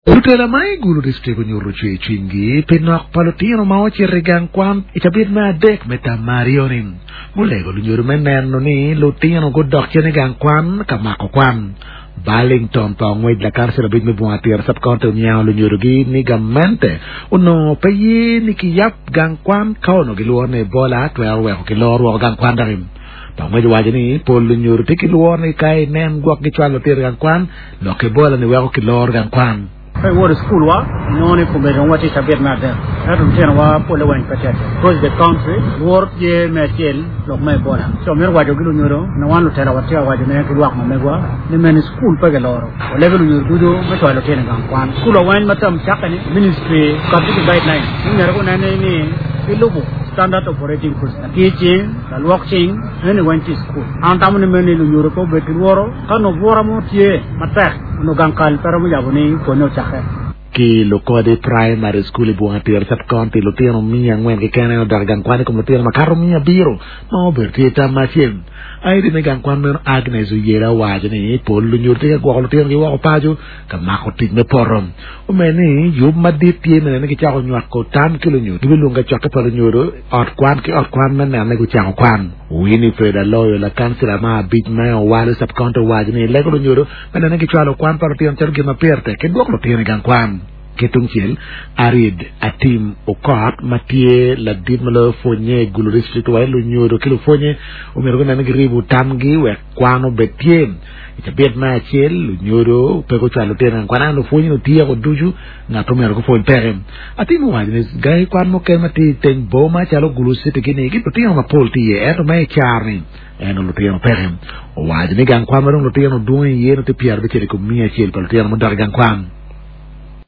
Rutela mai gulu district nyuru chui chingi penok palutino mau regang kwan itabit na dek meta marionin mulego nyuru menen no ni lutino godok chene gang kwan kamako kwan baling tonto ngwed la karse rabit me buatir sab konto nyao nyuru gi ni gamente uno payi ni kiyap gang kwan kauno giluone bola 12 we kiloro gang kwan darim Pangmay wajan ni pol nyuru tikilor ni kai nem guak gi chwalo tir gang kwan lo ke bola ni we kilor gang kwan Hey, what is school? What? No, no, for me, what is a bit mad there? I don't care what Polawan Patet. Because the country, work, yeah, Machel, of my boy. So, me, what you do, no one to tell what you are doing to work, Mamegua. The man is school, Pagalor. Or level you do, but I don't know. School of wine, Matam, Chapani, ministry, computer guidelines. You never go any standard operating procedure. Teaching, watching, and went to school. And I'm in Europe, but in war, kind of war, Matak, no Gankal, Paramujabuni, for no Chaka. Ki loko de primary school buhatir sab konti lutino mia ngwen ke kana dargan kwane kom lutino makaro mia biro no bertita machine ai de gang kwan men Agnes yera wajani pol nyurte ko lutino ki wa paju kama ko tik me porom o meni yub madit tie men ne ki cha ko nyak ko tam kilo nyu du lu nga chok ko nyuro ot kwan men ne ko cha kwan wini feda loyo la kansila ma bit ma wale sab konto wajani le ko nyuro men ne ki cha lo kwan par tion ter ki ma perte ke dok lutino gang kwan Ketung Chil, Arid, Atim, Okot, Matie, Ladid Malo, Fonye, Gulu District, Wailu, Nyoro, California, Umergona Gribu, Tamgi, where Quano Betiem. It's a bit my chill, Nyoro, Pego Chaloten, and Quano, Fonye, Tia, or Duju, Natomero for Perem. I think one is Guy Quano Kemati, Ten Boma, Chalo Gulu City, Putiano Polti, and my charming. And Lutiano Perem. Why the Nigan Quamaron Lutiano doing year to Pierre Vicherico, Mia Chil, Putiano Dargan Quam.